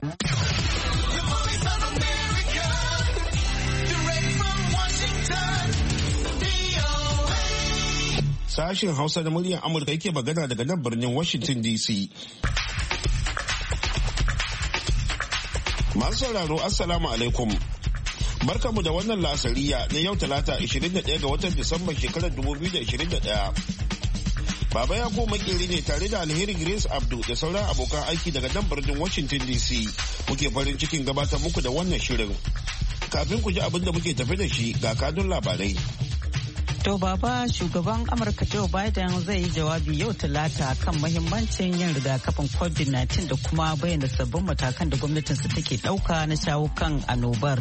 Sashen Hausa da muryar Amurka yake magana daga nan birnin Washington DC. Masu sauraro Assalamu alaikum. Barkamu da wannan lasariya na yau Talata 21 ga watan Disamba shekarar 2021. Baba ya koma makeri ne tare da Alheri Grace Abdu da sauran abokan aiki daga nan birnin Washington DC. Muke farin cikin gabatar muku da wannan shirin. Kafin ku ji abin da muke tafi da shi ga kanun labarai. To baba, shugaban Amurka Joe Biden zai yi jawabi yau Talata kan mahimmancin yin rigakafin COVID-19 da kuma bayyana sabbin matakan da gwamnatinsu take ɗauka na shawo kan annobar.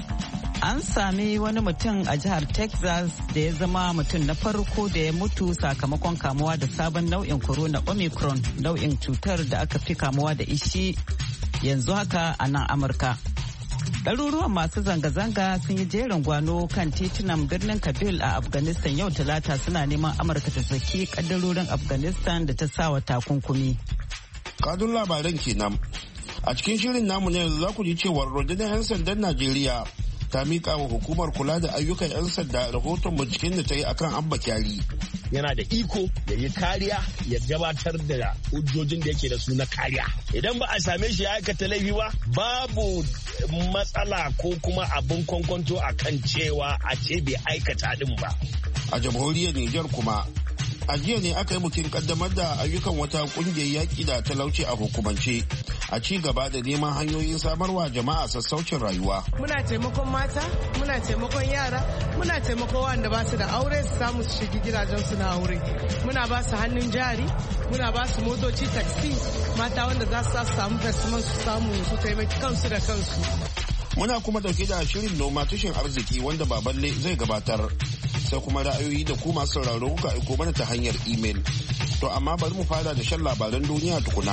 An sami wani mutum a jihar Texas da ya zama mutum na farko da ya mutu sakamakon kamuwa da sabon nau'in corona Omicron, nau'in cutar da aka fi kamuwa da ishi yanzu haka a nan Amurka. Ɗaruruwan masu zanga-zanga sun yi jerin gwano kan titunan birnin Kabul a Afghanistan yau Talata suna neman Amurka ta saki kaddarorin Afghanistan da ta sawa takunkumi. Kadun labaran kenan. A cikin shirin namu ne za ku ji cewar rundunar 'yan sandan Najeriya ta miƙa wa hukumar kula da ayyukan 'yan sanda rahoton binciken da ta yi akan Abba Kyari. Yana da iko ya yi kariya ya gabatar da hujjojin da yake da su na kariya. Idan ba a same shi ya aikata laifi ba, babu matsala ko kuma abin kwankwanto a kan cewa a ce bai aikata din ba. A jamhuriyar Nijar kuma, a jiya ne aka yi bikin kaddamar da ayyukan wata kungiyar yaƙi da talauci a hukumance a ci gaba da neman hanyoyin samarwa jama'a sassaucin rayuwa. Muna taimakon mata, muna taimakon yara, muna taimakon wanda ba su da aure su samu su shiga gidajensu na aure. Muna ba su hannun jari, muna ba su motoci taxi, mata wanda za su samu tasiman su samu su taimaki kansu da kansu. Muna kuma dauke da shirin noma tushen arziki wanda baballe zai gabatar. Sai kuma ra'ayoyi da ku masu sauraro kuka aiko mana ta hanyar imel. To amma bari mu fara da shan labaran duniya tukuna.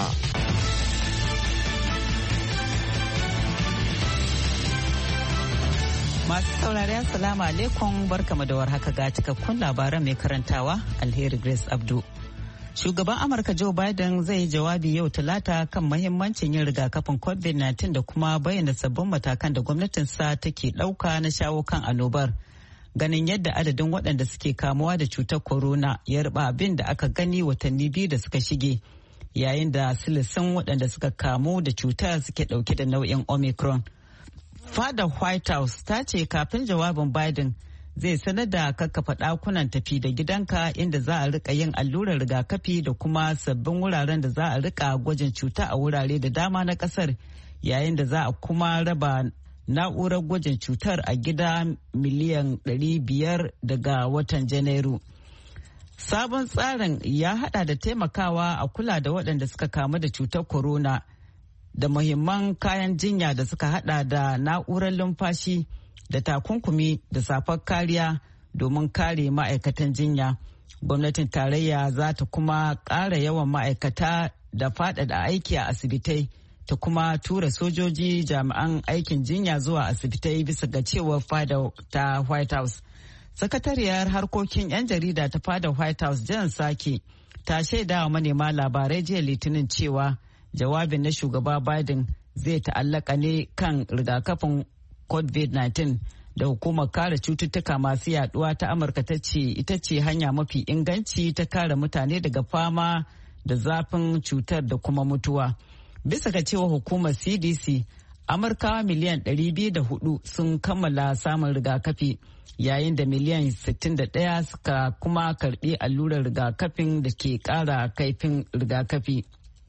Masu saurari Assalamu alaikum, barkamu da warhaka ga cikakkun labaran mai karantawa Alheri Grace Abdu. Shugaban Amurka Joe Biden zai yi jawabi yau Talata kan mahimmancin yin rigakafin COVID-19 da kuma bayyana sabbin matakan da gwamnatinsa take ɗauka na shawo kan annobar. Ganin yadda adadin waɗanda suke kamuwa da cutar corona ya riba abin da aka gani watanni biyu da suka shige, yayin da silisin waɗanda suka kamu da cutar suke ɗauke da nau'in Omicron. Fadar White House ta ce kafin jawabin Biden zai sanar da kakkafa ɗakunan tafi da gidanka inda za a rika yin allurar rigakafi da kuma sabbin wuraren da za a rika gwajin cuta a wurare da dama na ƙasar, yayin da za a kuma raba na'urar gwajin cutar a gida miliyan 500 daga watan Janairu. Sabon tsarin ya hada da taimakawa a kula da waɗanda suka kamu da cutar corona da muhimman kayan jinya da suka hada da na'urar lumfashi da takunkumi da safar kariya domin kare ma'aikatan jinya. Gwamnatin tarayya za ta kuma ƙara yawan ma'aikata da faɗaɗa aiki a asibitai ta kuma tura sojoji jami'an aikin jinya zuwa asibitai bisa ga cewar fada ta White House. Sakatariyar harkokin 'yan jarida ta fada White House Jan Psaki ta shaidawa manema labarai jiya Litinin cewa jawabin na shugaba Biden zai ta'allaka ne kan rigakafin COVID-19 da hukumar kare cututtuka masu yaduwa ta Amurka ta ce ita ce hanya mafi inganci ta kare mutane daga fama da zafin cutar da kuma mutuwa. Bisa ga cewa hukumar CDC, Amurkawa miliyan 204 sun kammala samun rigakafi, yayin da miliyan 61 suka kuma karbi allurar rigakafin da ke kara kaifin rigakafi.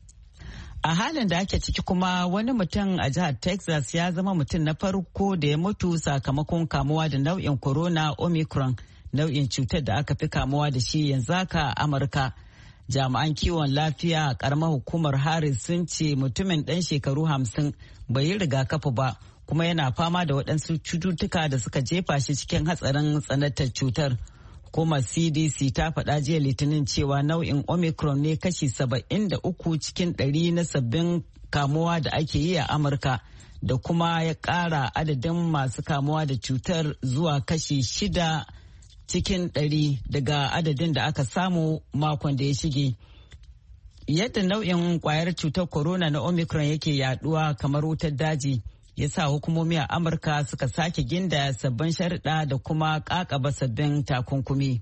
A halin da ake ciki kuma wani mutum a jihar Texas ya zama mutum na farko da ya mutu sakamakon kamuwa da nau'in corona Omicron, nau'in cutar da aka fi kamuwa da shi yanzu haka a Amurka. Jami'an kiwon lafiya a karamar hukumar Harris sun ce mutumin ɗan shekaru 50 bai yi rigakafi ba kuma yana fama da waɗansu cututtuka da suka jefa shi cikin hatsarin tsanantar cutar. Hukumar CDC ta faɗa jiya Litinin cewa nau'in Omicron ne kashi 73 cikin 100 na sabbin kamuwa da ake yi a Amurka, da kuma ya ƙara adadin masu kamuwa da cutar zuwa kashi 6 cikin 100 daga adadin da aka samu makon da ya shige. Yadda nau'in kwayar cutar corona na Omicron yake yaduwa kamar wutar daji ya sa hukumomi a Amurka suka sake ginda sabbin sharuɗa da kuma ƙaƙaba sabbin takunkumi.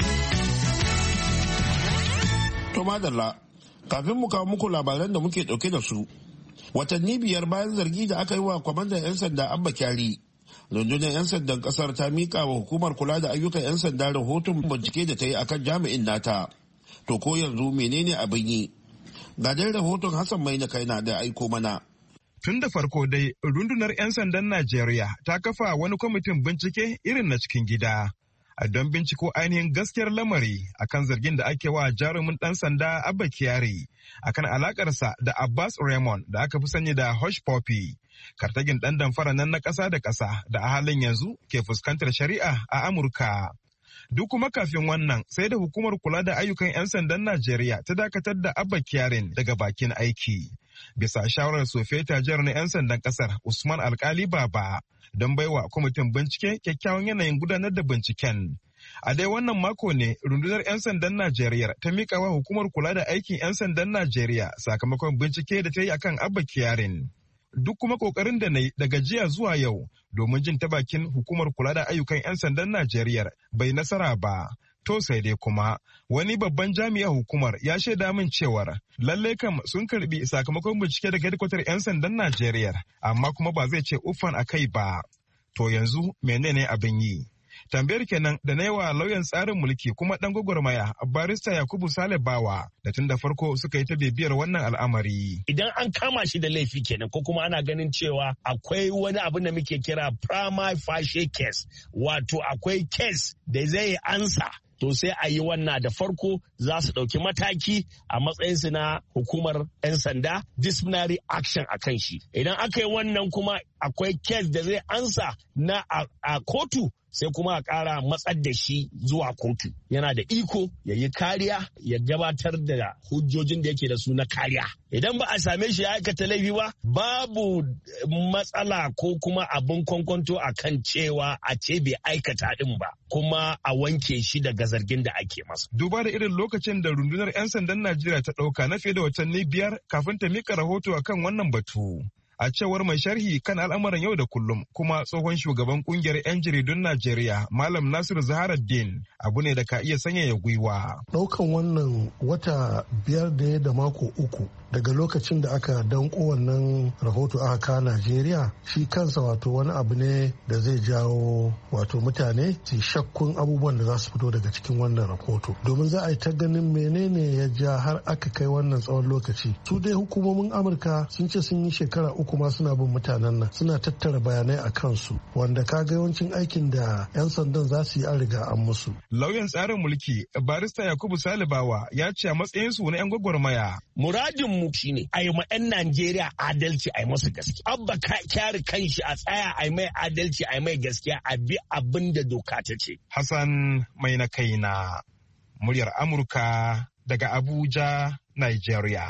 To madalla, kafin mu kawo muku labaran da muke ɗauke da su, watanni 5 bayan zargi da aka yi wa kwamandan 'yan sanda Abba Kyari, rundunar 'yan sandan kasar ta mika wa hukumar kula da ayyukan 'yan sanda rahoton bincike da ta yi akan jami'in nata. To ko yanzu menene abin yi? Ga dai rahoton Hassan Mai na kaina da aiko mana. Tun da farko dai rundunar 'yan sandan Najeriya ta kafa wani kwamitin bincike irin na cikin gida a don binciko ainihin gaskiyar lamari akan zargin da ake wa jarumin ɗan sanda Abba Kyari akan alakarsa da Abbas Raymond da aka fi sani da Hush Puppy, kartagin ɗan damfara nan na ƙasa da ƙasa da a halin yanzu ke fuskantar shari'a a Amurka. Duk kuma kafin wannan sai da hukumar kula da ayyukan 'yan sandan Najeriya ta dakatar da Abba Kyarin daga bakin aiki. Bisa shawarar Sofeta Jihar na 'yan sandan ƙasar Usman Alkali Baba don baiwa kwamitin bincike kyakkyawan yanayin gudanar da binciken. A dai wannan mako ne rundunar 'yan sandan Najeriya ta miƙa wa hukumar kula da aikin 'yan sandan Najeriya sakamakon bincike da ta yi akan Abba Kyarin. Duk kuma kokarin da na yi daga jiya zuwa yau domin jin ta bakin hukumar kula da ayyukan 'yan sandan Najeriya bai nasara ba. To sai dai kuma wani babban jami'a hukumar ya shaida min cewar lallai kam sun karbi sakamakon bincike daga hedikwatar 'yan sandan Najeriya amma kuma ba zai ce uffan a kai ba. To yanzu menene abin yi? Tambayar kenan da na yi wa lauyan tsarin mulki kuma ɗan gwagwarmaya barista Yakubu Sale Bawa da tun da farko suka yi ta bibiyar wannan al'amari. Idan an kama shi da laifi kenan ko kuma ana ganin cewa akwai wani abin da muke kira prima facie case, wato akwai case da zai ansa. To sai a yi wannan da farko za su ɗauki mataki a matsayinsu na hukumar 'yan sanda disciplinary action a kan shi. Idan aka yi wannan kuma akwai case da zai ansa na a kotu sai kuma a ƙara matsar da shi zuwa kotu. Yana da iko ya yi kariya ya gabatar da hujjojin da yake da su na kariya. Idan ba a same shi ya aikata laifi ba, babu matsala ko kuma abin kwankwanto a kan cewa a ce bai aikata ɗin ba, kuma a wanke shi daga zargin da ake masa. Duba da irin lokacin da rundunar 'yan sandan Najeriya ta ɗauka na fiye da watanni 5 kafin ta mika rahoto akan wannan batu. A cewar mai sharhi kan al'amuran yau da kullum kuma tsohon shugaban kungiyar 'yan jaridun Najeriya Malam Nasiru Zaharaddin abu ne da ka iya sanyaya gwiwa. Daukan wannan wata 5 da mako 3 daga lokacin da aka danko wannan rahoto aka kawo Najeriya, shi kansa wato wani abu ne da zai jawo wato mutane su shakkun abubuwan da za su fito daga cikin wannan rahoto. Domin za a yi ta ganin menene ya ja har aka kai wannan tsawon lokaci. Su dai hukumomin Amurka sun ce sun yi shekara 3 kuma suna bin mutanen nan, suna tattara bayanai a kansu, wanda kaga yawancin aikin da 'yan sandan za su yi an riga an musu. Lauyan tsarin mulki barista Yakubu Salibawa ya ce a matsayinsu na 'yan gwagwarmaya. Muradin mu shine a yi ma 'yan Najeriya adalci, a yi masu gaskiya. Abba Kyari kanshi a tsaya a yi mai adalci, a yi mai gaskiya, a bi abin da doka ta ce. Hassan Mai na kaina, muryar Amurka daga Abuja, Nigeria.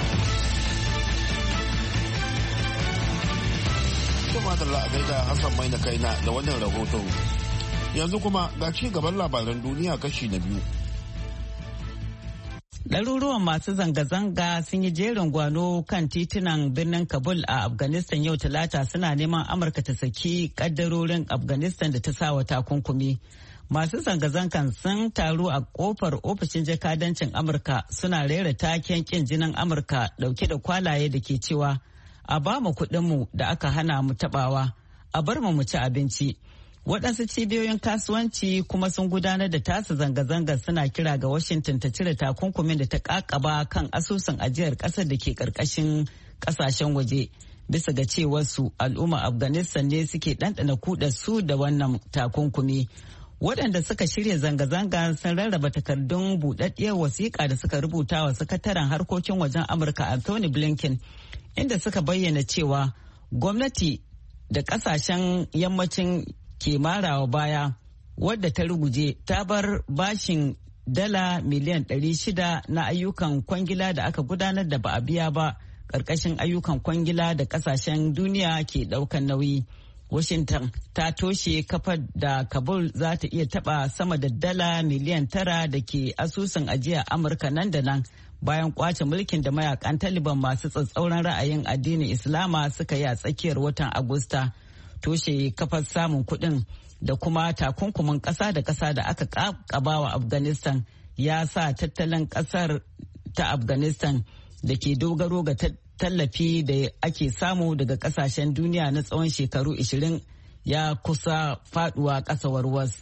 Kuma da la'agai da Hassan Mai na kaina da wannan rahoton. Yanzu kuma ga ci gaban labaran duniya kashi na 2. Ɗaruruwan masu zanga-zanga sun yi jerin gwano kan titunan birnin Kabul a Afghanistan yau Talata suna neman Amurka ta saki ƙaddarorin Afghanistan da ta sa wa takunkumi. Masu zanga-zangan sun taru a kofar ofishin jakadancin Amurka suna rera taken ƙin jinin Amurka ɗauke da kwalaye da ke cewa a ba mu kuɗinmu da aka hana mu taɓawa, a bar mu ci abinci. Waɗansu cibiyoyin kasuwanci kuma sun gudanar da tasu zanga-zangar suna kira ga Washington ta cire takunkumin da ta ƙaƙaba kan asusun ajiyar ƙasar da ke ƙarƙashin ƙasashen waje. Bisa ga cewarsu al'umma Afghanistan ne suke ɗanɗana kudar su da wannan takunkumi. Waɗanda suka shirya zanga-zanga sun rarraba takardun buɗaɗɗiyar wasiƙa da suka rubuta wa sakataren harkokin wajen Amurka Anthony Blinken, inda suka bayyana cewa gwamnati da ƙasashen yammacin ke marawa baya wadda ta ruguje ta bar bashin dala miliyan 600 na ayyukan kwangila da aka gudanar da ba a biya ba ƙarƙashin ayyukan kwangila da ƙasashen duniya ke ɗaukan nauyi. Washington ta toshe kafar da Kabul za ta iya taɓa sama da dala miliyan 9 da ke asusun ajiya Amurka nan da nan bayan kwace mulkin da mayakan Taliban masu tsatsauran ra'ayin addinin Islama suka yi a tsakiyar watan Agusta. Toshe kafar samun kuɗin da kuma takunkumin ƙasa da ƙasa da aka ƙaba wa Afghanistan ya sa tattalin ƙasar ta Afghanistan da ke dogaro ga tallafi da ake samu daga ƙasashen duniya na tsawon shekaru 20 ya kusa faduwa ƙasa warwas.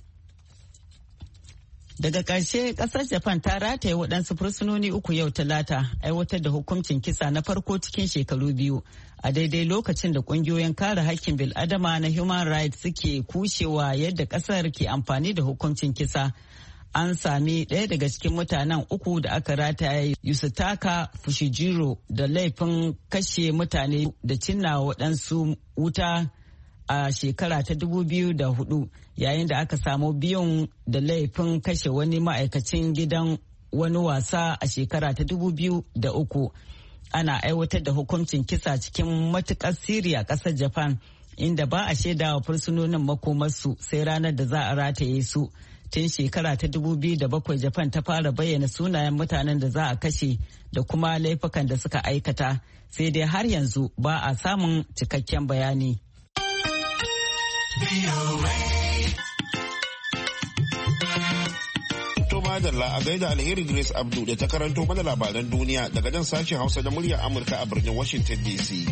Daga ƙarshe ƙasar Japan ta rataye waɗansu fursunoni 3 yau Talata aiwatar da hukuncin kisa na farko cikin shekaru 2 a daidai lokacin da ƙungiyoyin kare haƙƙin bil'adama na Human Rights suke kushewa yadda ƙasar ke amfani da hukuncin kisa. An sami ɗaya daga cikin mutanen 3 da aka rataye Yusutaka Fushijiro da laifin kashe mutane da cinna waɗansu wuta a shekara ta 2004 yayin da aka samu biyun da laifin kashe wani ma'aikacin gidan wani wasa a shekara ta 2003. Ana aiwatar da hukuncin kisa cikin matukar siri a ƙasar Japan inda ba a shaidawa fursunonin makomarsu sai ranar da za a rataye su. Tun shekara ta 2007 Japan ta fara bayyana sunayen mutanen da za a kashe da kuma laifukan da suka aikata, sai dai har yanzu ba a samun cikakken bayani. To madalla a gaida Alheri Grace Abdu da ta karanto mana labaran duniya daga nan sashen Hausa da muryar Amurka a birnin Washington DC.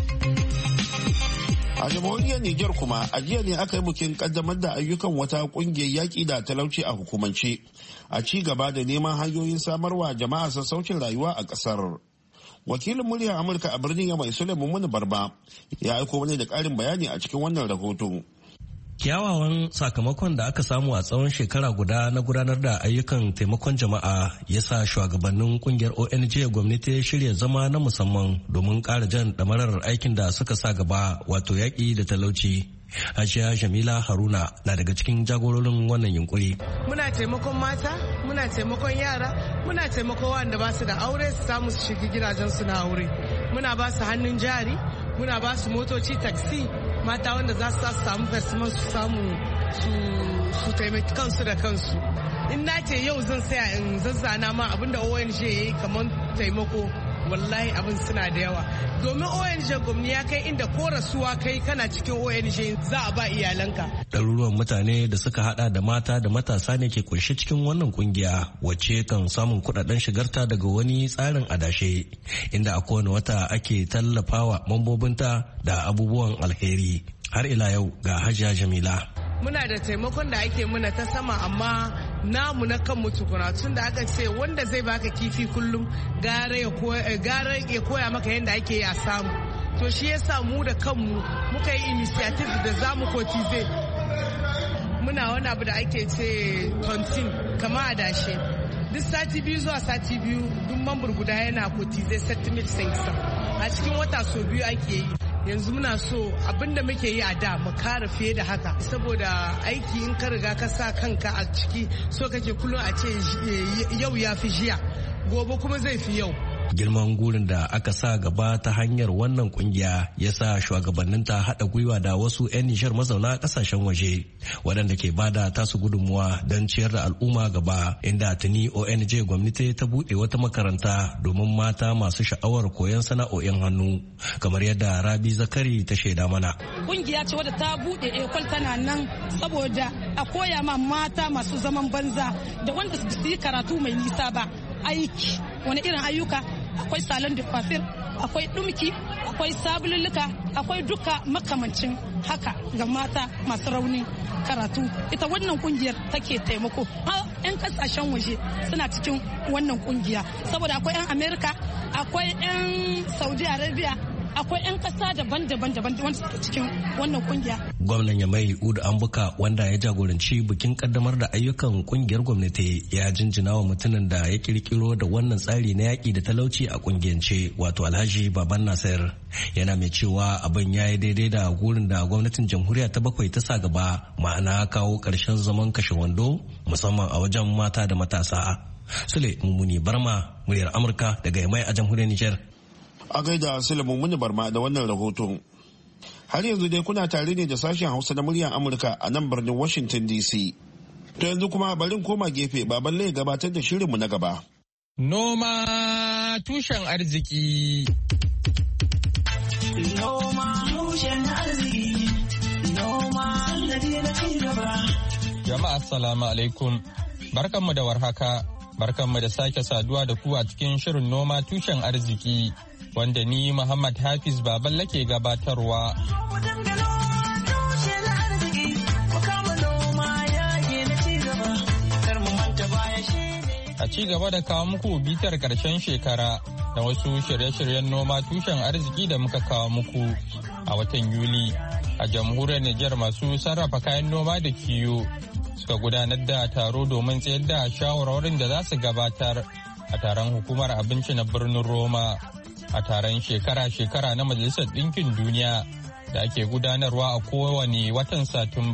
A jamhuriyar Nijar kuma a jiya ne aka yi bikin kaddamar da ayyukan wata kungiyar yaƙi da talauci a hukumance a ci gaba da neman hanyoyin samarwa jama'a sassaucin rayuwa a ƙasar. Wakilin muryar Amurka a birnin Yamai Suleiman Muni Barba ya aiko mana da ƙarin bayani a cikin wannan rahoton. Kyawawan sakamakon da aka samu a tsawon shekara guda na gudanar da ayyukan taimakon jama'a ya sa shugabannin kungiyar ONG gwamnati ya shirya zama na musamman domin ƙara jan ɗamarar aikin da suka sa gaba wato yaƙi da talauci. Hajiya Jamila Haruna na daga cikin jagororin wannan yunkuri. Muna taimakon mata, muna taimakon yara, muna taimakon wanda ba su da aure su samu su shiga gidajen su na aure. Muna ba su hannun jari, muna ba su motoci taxi, mata wanda za su samu festival su samu su taimaki kansu da kansu. In na ce yau zan saya in zazzana ma abinda ONG ya yi kamar taimako, wallahi abin suna da yawa. Domin ONG gwamni ya kai inda ko rasuwa kai kana cikin ONG za a ba iyalanka. Ɗaruruwan mutane da suka hada da mata da matasa ne ke kunshe cikin wannan kungiya wacce kan samun kudaden shigarta daga wani tsarin adashe inda a kowane wata ake tallafawa mambobinta da abubuwan alheri. Har ila yau ga Hajiya Jamila. Muna da taimakon da ake muna ta sama amma namu na kanmu tukuna tun da aka ce wanda zai baka kifi kullum gara ya koya maka yadda ake a samu. To shi yasa mu da kanmu muka yi initiative da za mu kotize. Muna wani abu da ake ce tontin kama adashe. Duk sati 2 zuwa sati 2 duk mambur guda yana kotize settlement a cikin wata so 2 ake yi. Yanzu muna so abinda muke yi a da mu kara fiye da haka saboda aiki in ka riga ka sa kanka a ciki so kake kullum a ce yau ya fi jiya gobe kuma zai fi yau. Girman gurin da aka sa gaba ta hanyar wannan kungiya ya sa shugabanninta haɗa gwiwa da wasu 'yan Nijar mazauna ƙasashen waje waɗanda ke bada tasu gudunmuwa don ciyar da al'umma gaba inda tuni ONG gwamnati ta buɗe wata makaranta domin mata masu sha'awar koyon sana'o'in hannu kamar yadda Rabi Zakari ta shaida mana. Kungiya ce wadda ta buɗe ekol tana nan saboda a koya ma mata masu zaman banza da wanda su yi karatu mai nisa ba aiki wani irin ayyuka akwai salon de coiffure akwai dumki akwai sabululluka akwai duka makamancin haka ga mata masu rauni karatu ita wannan kungiyar take taimako har 'yan kasashen waje suna cikin wannan kungiya saboda akwai 'yan Amerika akwai 'yan Saudi Arabia akwai 'yan kasa daban-daban wanda suke cikin wannan kungiya. Gwamnan Yamai Udu Ambuka wanda ya jagoranci bikin kaddamar da ayyukan kungiyar gwamnati ya jinjina wa mutumin da ya kirkiro da wannan tsari na yaƙi da talauci a kungiyance wato Alhaji Baban Nasir. Yana mai cewa abin ya yi daidai da gurin da gwamnatin jamhuriya ta 7 ta sa gaba ma'ana kawo ƙarshen zaman kashe wando musamman a wajen mata da matasa. Sule Mummuni Barma, muryar Amurka daga Yamai a jamhuriyar Nijar. A gaida Sulaiman Muni Barma da wannan rahoton. Har yanzu dai kuna tare ne da sashen Hausa na muryar Amurka a nan birnin Washington DC. To yanzu kuma bari koma gefe baban lai gabatar da shirinmu na gaba. Noma Noma tushen arziki. Noma tushen arziki. Noma sannadi na cigaba. Jama'a assalamu alaikum. Barkanmu da warhaka. Barkanmu da sake saduwa da ku a cikin shirin noma tushen arziki wanda ni Muhammad Hafiz Baballe ke gabatarwa. A ci gaba da kawo muku bitar karshen shekara da wasu shirye-shiryen noma tushen arziki da muka kawo muku a watan Yuli a jamhuriyar Nijar masu sarrafa kayan noma da kiwo suka gudanar da taro domin tsayar da shawarwarin da za su gabatar a taron hukumar abinci na birnin Roma a taron shekara-shekara na Majalisar Ɗinkin Duniya da ake gudanarwa a kowane watan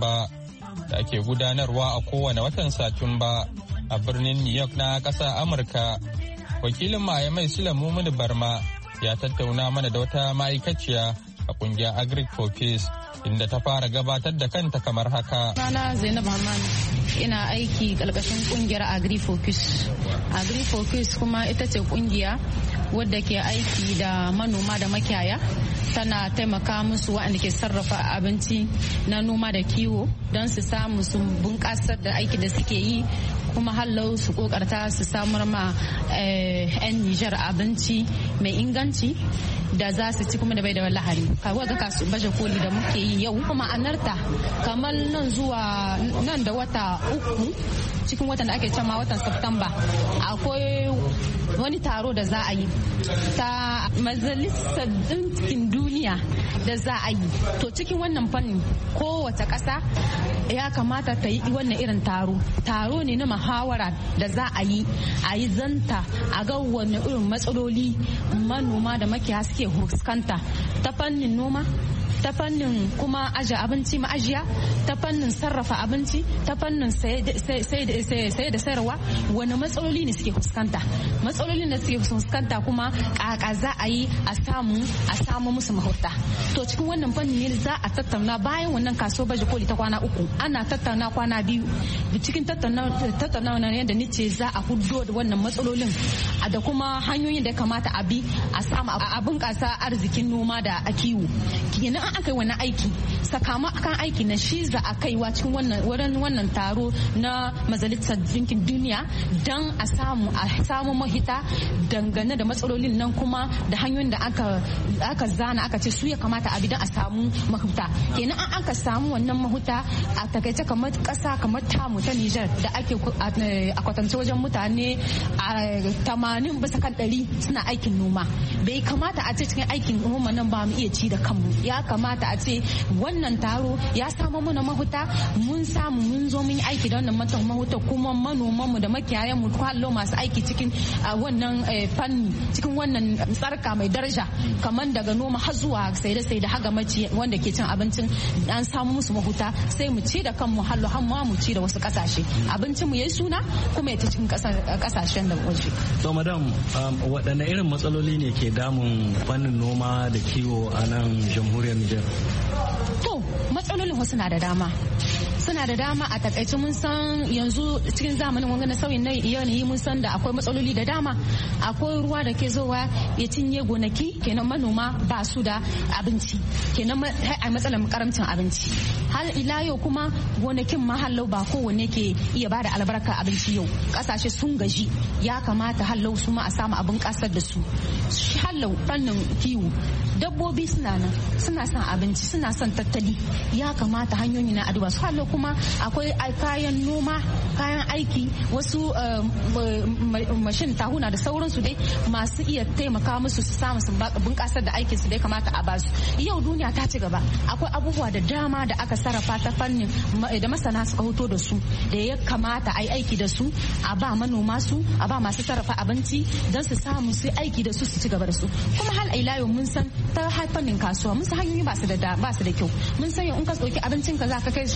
Satumba. A birnin New York na ƙasa Amurka. Wakilin mai Sulamu Muni Barma ya tattauna mana da wata ma'aikaciya a ƙungiyar Agric for Peace inda ta fara gabatar da kanta kamar haka. Sana Zainab Hamman ina aiki ƙarƙashin ƙungiyar Agric for Peace. Agric for Peace kuma ita ce ƙungiya wadda ke aiki da manoma da makiyaya. Tana taimaka musu waɗanda ke sarrafa abinci na noma da kiwo don su samu su bunƙasar da aiki da suke yi kuma hallau su kokarta su samar ma 'yan Nijar abinci mai inganci da za su ci kuma da bai da lahani. Kawo ga kasu baje koli da muke yi yau kuma anarta kamar nan da wata uku cikin watan da ake cewa watan Septemba akwai wani taro da za a yi ta Majalisar Ɗinkin Duniya da za a yi. To cikin wannan fannin kowace ƙasa ya kamata ta yi wannan irin taro ne na muhawara da za a yi zanta a ga wani irin matsaloli manoma da makiyaya suke fuskanta ta fannin noma, ta fannin kuma aje abinci ma'ajiya, ta fannin sarrafa abinci, ta fannin saye da sayarwa, wani matsaloli ne suke fuskanta. Matsalolin da suke fuskanta kuma kaka za a yi a samu musu mahurta. To cikin wannan fannin ne za a tattauna bayan wannan kaso baje koli ta kwana uku ana tattauna kwana biyu. Cikin tattaunawa yadda nice za a hudo da wannan matsalolin da kuma hanyoyin da kamata a bi a samu a bunƙasa arzikin noma da a kiwo. Kenan an aka yi wani aiki sakamakon aiki na shi za a kaiwa cikin wannan taro na Majalisar Ɗinkin Duniya don a samu mahita dangane da matsalolin nan kuma da hanyoyin da aka zana aka ce su ya kamata a bi don a samu mahuta. Kenan an aka samu wannan mahuta a takaice kamar ƙasa kamar tamu ta Nijar da ake a kwatance wajen mutane 80 bisa kan 100 suna aikin noma. Bai kamata a ce cikin aikin noma nan ba mu iya ci da kanmu. Ya kamata a ce wannan taro ya samu mana mahuta mun zo mun yi aiki da wannan mahuta kuma manomanmu da makiyayanmu kwallo masu aiki cikin wannan fanni cikin wannan tsarka mai daraja kamar daga noma har zuwa sai da haga mace wanda ke cin abincin an samu musu mahuta sai mu ci da kanmu hallo har mu ci da wasu kasashe abincin mu yayi suna kuma ya ta cikin kasashen da waje. To madam waɗanne irin matsaloli ne ke damun fannin noma da kiwo a nan jamhuriyar Nijar? To matsalolin wasu na da dama. Suna da dama a takaice mun san yanzu cikin zamanin wani sauyin na yanayi mun san da akwai matsaloli da dama. Akwai ruwa da ke zowa ya cinye gonaki kenan manoma ba su da abinci kenan a matsalar karamcin abinci. Har ila yau kuma gonakin mahallau ba kowanne ke iya bada albarka abinci yau. Kasashe sun gaji ya kamata hallau su ma a samu abin kasar da su. Hallau fannin kiwo dabbobi suna nan suna son abinci suna son tattali ya kamata hanyoyi na aduba su hallau kuma akwai kayan noma kayan aiki wasu mashin tahuna da sauransu dai masu iya taimaka musu su samu su bunƙasar da aikinsu dai kamata a basu. Yau duniya ta ci gaba akwai abubuwa da dama da aka sarrafa ta fannin da masana suka hoto da su da ya kamata a yi aiki da su a ba manoma su a ba masu sarrafa abinci don su samu su aiki da su su ci gaba da su. Kuma hal ila yau mun san ta fannin kasuwa mun san hanyoyi ba su da kyau mun san in ka tsoki abincin ka za ka kai shi wata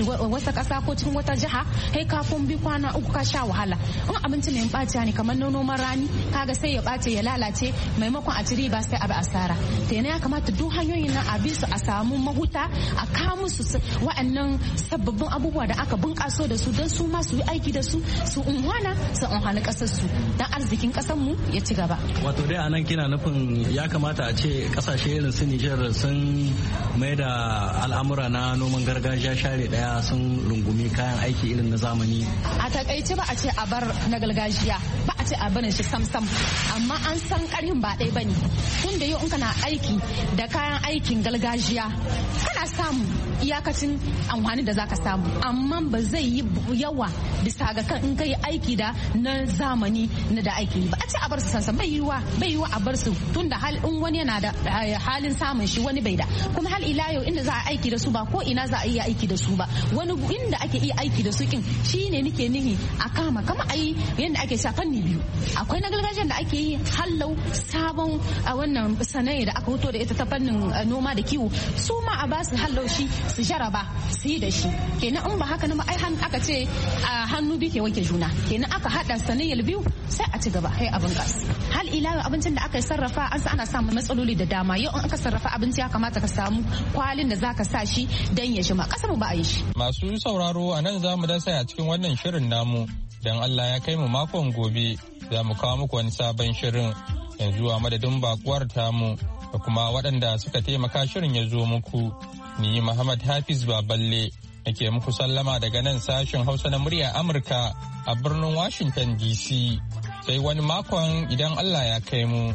wata kasa ko cikin wata jiha kai kafin bi kwana 3 ka sha wahala. In abinci mai ɓaci ne kamar noman rani kaga sai ya ɓace ya lalace maimakon a ci riba sai a bi asara. Kenan ya kamata duk hanyoyin nan a bi su a samu mahuta a kawo musu wa'annan sababbin abubuwa da aka bunƙaso da su don su ma su yi aiki da su unhwana su unhwana ƙasar su don arzikin ƙasar mu ya ci gaba. Wato dai anan kina nufin ya kamata a ce kasashe irin su Nijar sun mai da al'amura na noman gargajiya share daya sun rungumi kayan aiki irin na zamani. A takaice ba a ce a bar na gargajiya ba a ce a barin shi sam amma an san karhin ba ɗaya bane. Tun da yau in kana aiki da kayan aikin gargajiya kana samu iyakacin amfani da zaka samu amma ba zai yi yawa bisa ga kan in kai aiki da na zamani na da aiki ba a ce a bar su sansan bai yiwa a bar su tun da hal in wani yana da halin samun shi wani bai da kuma hal ila yau inda za a aiki da su ba ko ina za a iya aiki da su ba wani inda ake iya aiki da su kin shine nake nihi a kama ayi yanda ake cewa fanni biyu akwai na gargajiyar da ake yi hallau sabon a wannan sana'a da aka fito da ita ta fannin noma da kiwo su ma a ba su hallau shi su jaraba su yi da shi kenan in ba haka na ai aka ce a hannu biyu ke wanke juna kenan aka hada sanayyar biyu sai a ci gaba hai abin gas hal ila abincin da aka sarrafa an sa ana samun matsaloli da dama yau in aka sarrafa abinci ya kamata ka samu kwalin da zaka sa shi dan ya jima kasar mu ba a yi shi. Masu sauraro a nan za mu dasa a cikin wannan shirin namu dan Allah ya kai mu makon gobe za mu kawo muku wani sabon shirin yanzu a madadin bakuwar tamu da kuma waɗanda suka taimaka shirin ya zo muku ni Muhammad Hafiz Baballe nake muku sallama daga nan sashen Hausa na murya Amurka a birnin Washington DC sai wani makon idan Allah ya kai mu.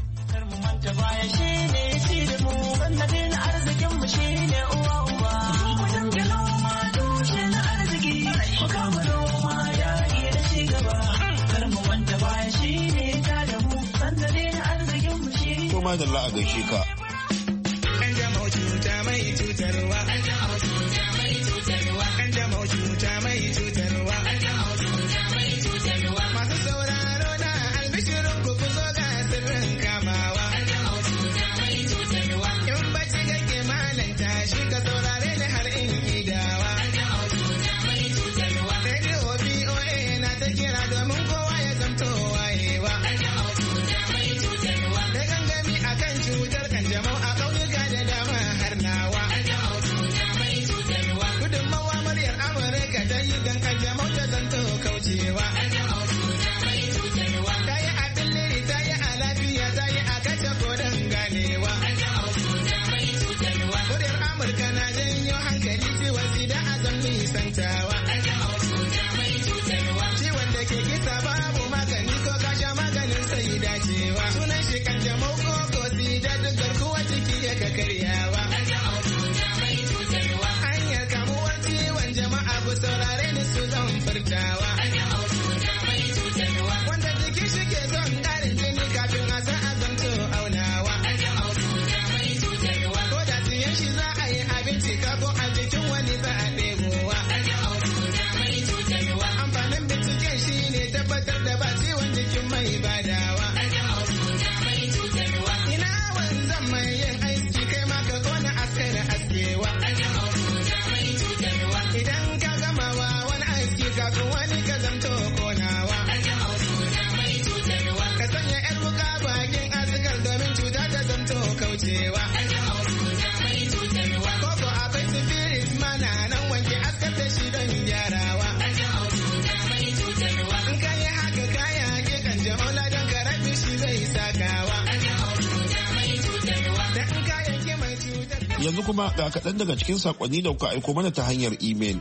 Kuma da la'a gaishe ka. Yanzu kuma ga kaɗan daga cikin saƙonni da kuka aiko mana ta hanyar imel.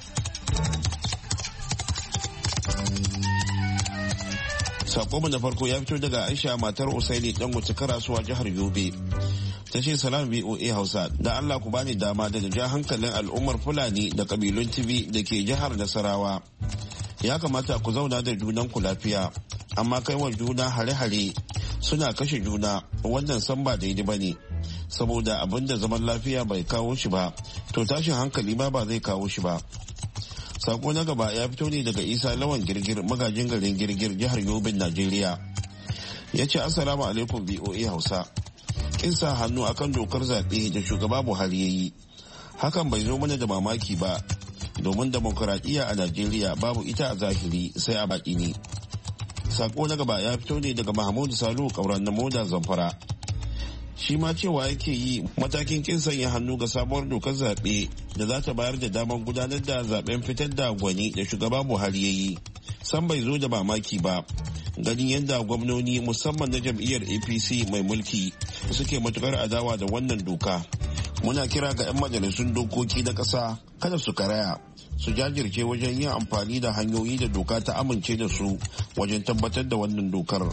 Saƙonmu na farko ya fito daga Aisha matar Usaini Dangote Karasuwa jihar Yobe. Ta ce salam VOA Hausa da Allah ku bani dama da ja hankalin al'ummar Fulani da kabilun TV da ke jihar Nasarawa. Ya kamata ku zauna da junan ku lafiya, amma kai wa juna hare-hare suna kashe juna wannan san ba daidai ba ne. Saboda abin da zaman lafiya bai kawo shi ba, to tashin hankali ma ba zai kawo shi ba. Sako na gaba ya fito ne daga Isa Lawan Girgir magajin garin Girgir jihar Yobin Najeriya. Ya ce Assalamu alaikum VOA Hausa. Kin sa hannu akan dokar zaɓe da shugaba Buhari ya yi. Hakan bai zo mana da mamaki ba. domin demokuraɗiyya a Najeriya babu ita a zahiri sai a baki ne. Sako na gaba ya fito ne daga Mahmudu Salihu Kauran na Moda Zamfara. Shi ma cewa yake yi matakin kin sanya hannu ga sabuwar dokar zaɓe da za ta bayar da damar gudanar da zaɓen fitar da gwani da shugaba Buhari ya yi. San bai zo da mamaki ba. Ganin yadda gwamnoni musamman na jam'iyyar APC mai mulki suke matukar adawa da wannan doka. Muna kira ga 'yan majalisun dokoki na ƙasa kada su karaya su jajirce wajen yin amfani da hanyoyi da doka ta amince da su wajen tabbatar da wannan dokar.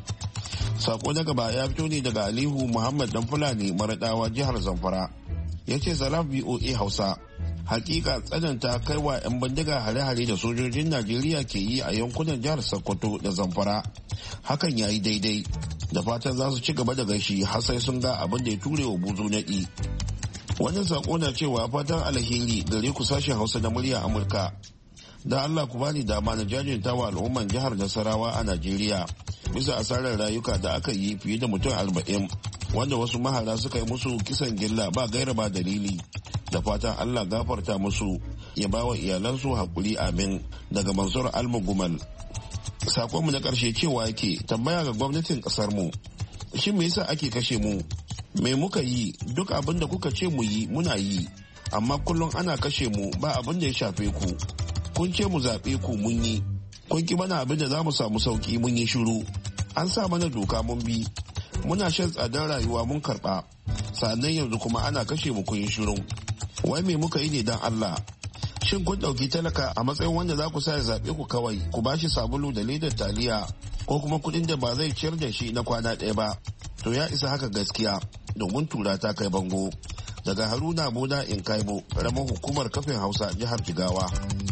Sako na gaba ya fito ne daga Alihu Muhammad Dan Fulani Maradawa jihar Zamfara. Ya ce Salam VOA Hausa. Hakika tsananta kai wa 'yan bindiga hare-hare da sojojin Najeriya ke yi a yankunan jihar Sokoto da Zamfara. Hakan ya yi daidai. Da fatan za su ci gaba da gashi har sai sun ga abin da ya ture wa buzu naɗi. Wannan sako na cewa fatan alheri gare ku sashen Hausa na murya Amurka. Da Allah ku bani dama na jajinta wa al'umman jihar Nasarawa a Najeriya bisa asarar rayuka da aka yi fiye da mutum 40 wanda wasu mahara suka yi musu kisan gilla ba gaira ba dalili. Da fatan Allah gafarta musu ya ba wa iyalansu hakuri amin. Daga Mansur Almugumal. Sakonmu na ƙarshe cewa yake tambaya ga gwamnatin ƙasar mu. Shin me yasa ake kashe mu? Me muka yi? Duk abin da kuka ce mu yi muna yi, amma kullum ana kashe mu ba abin da ya shafe ku. Kun ce mu zaɓe ku mun yi, kun ki mana abin da za mu samu sauki mun yi shiru. An sa mana doka mun bi, muna shan tsadar rayuwa mun karɓa, sannan yanzu kuma ana kashe mu kun yi shiru. Wai me muka yi ne dan Allah? Shin kun ɗauki talaka a matsayin wanda za ku sa ya zaɓe ku kawai ku bashi sabulu da ledar taliya ko kuma kuɗin da ba zai ciyar da shi na kwana ɗaya ba? To ya isa haka gaskiya domin tura ta kai bango. Daga Haruna Boda in Kaibo, ƙaramin hukumar kafin Hausa jihar Jigawa.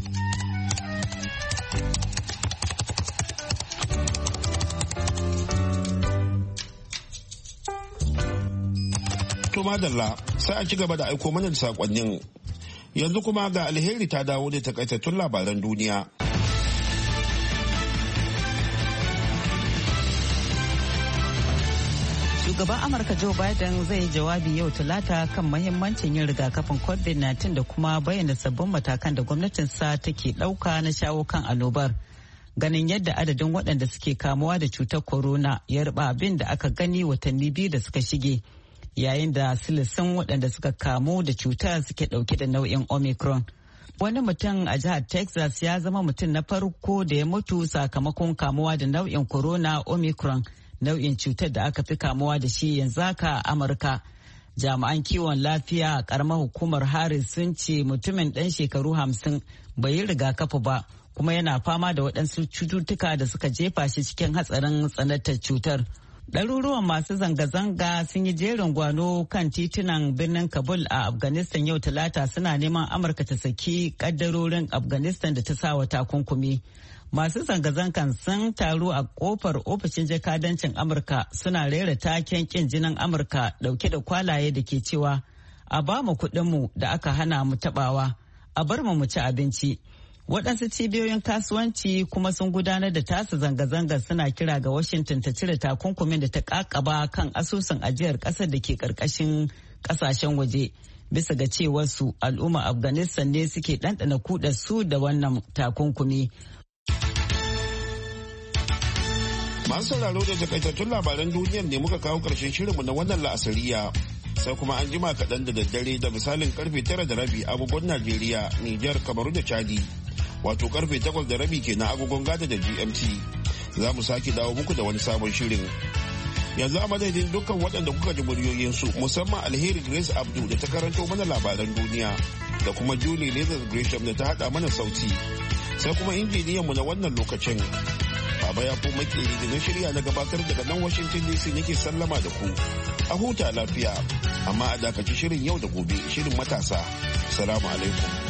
To madalla sai a ci gaba da aiko mana da sakonnin. Yanzu kuma ga Alheri ta dawo da takaitattun labaran duniya. Shugaban Amurka Joe Biden zai yi jawabi yau Talata kan mahimmancin yin rigakafin COVID-19 da kuma bayyana sabbin matakan da gwamnatinsa take ɗauka na shawo kan annobar. Ganin yadda adadin waɗanda suke kamuwa da cutar corona ya riba abin da aka gani watanni 2 da suka shige, yayin da silisin waɗanda suka kamu da cutar suke ɗauke da nau'in Omicron. Wani mutum a jihar Texas ya zama mutum na farko da ya mutu sakamakon kamuwa da nau'in corona Omicron. Nau'in cutar da aka fi kamuwa da shi yanzu haka a Amurka. Jami'an kiwon lafiya a karamar hukumar Harris sun ce mutumin ɗan shekaru 50 bai yi rigakafi ba kuma yana fama da waɗansu cututtuka da suka jefa shi cikin hatsarin tsanantar cutar. Ɗaruruwan masu zanga-zanga sun yi jerin gwano kan titunan birnin Kabul a Afghanistan yau Talata suna neman Amurka ta saki ƙaddarorin Afghanistan da ta sawa takunkumi. Masu zanga-zangan sun taru a kofar ofishin jakadancin Amurka suna rera taken kin jinin Amurka dauke da kwalaye da ke cewa a ba mu kuɗinmu da aka hana mu tabawa, a bar mu ci abinci. Waɗansu cibiyoyin kasuwanci kuma sun gudanar da tasu zanga-zangar suna kira ga Washington ta cire takunkumin da ta kakaba kan asusun ajiyar ƙasar da ke ƙarƙashin ƙasashen waje. Bisa ga cewarsu al'umma Afghanistan ne suke ɗanɗana kuɗa su da wannan takunkumi. Masu sauraro da takaitattun labaran duniyar ne muka kawo ƙarshen shirinmu na wannan la'asariya. Sai kuma an jima kaɗan da daddare da misalin karfe 9:30 agogon Najeriya, Nijar, Kamaru da Chadi. Wato karfe 8:30 kenan agogon Gada da GMT. Za mu sake dawo muku da wani sabon shirin. Yanzu a madadin dukkan waɗanda kuka ji muryoyinsu musamman Alheri Grace Abdu da ta karanto mana labaran duniya da kuma Julie Lazarus Gresham da ta haɗa mana sauti. Sai kuma injiniyanmu na wannan lokacin. Baba ya ko makeri da na shirya na gabatar daga nan Washington DC nake sallama da ku. A huta lafiya, amma a dakaci shirin yau da gobe, shirin matasa. Salamu alaikum.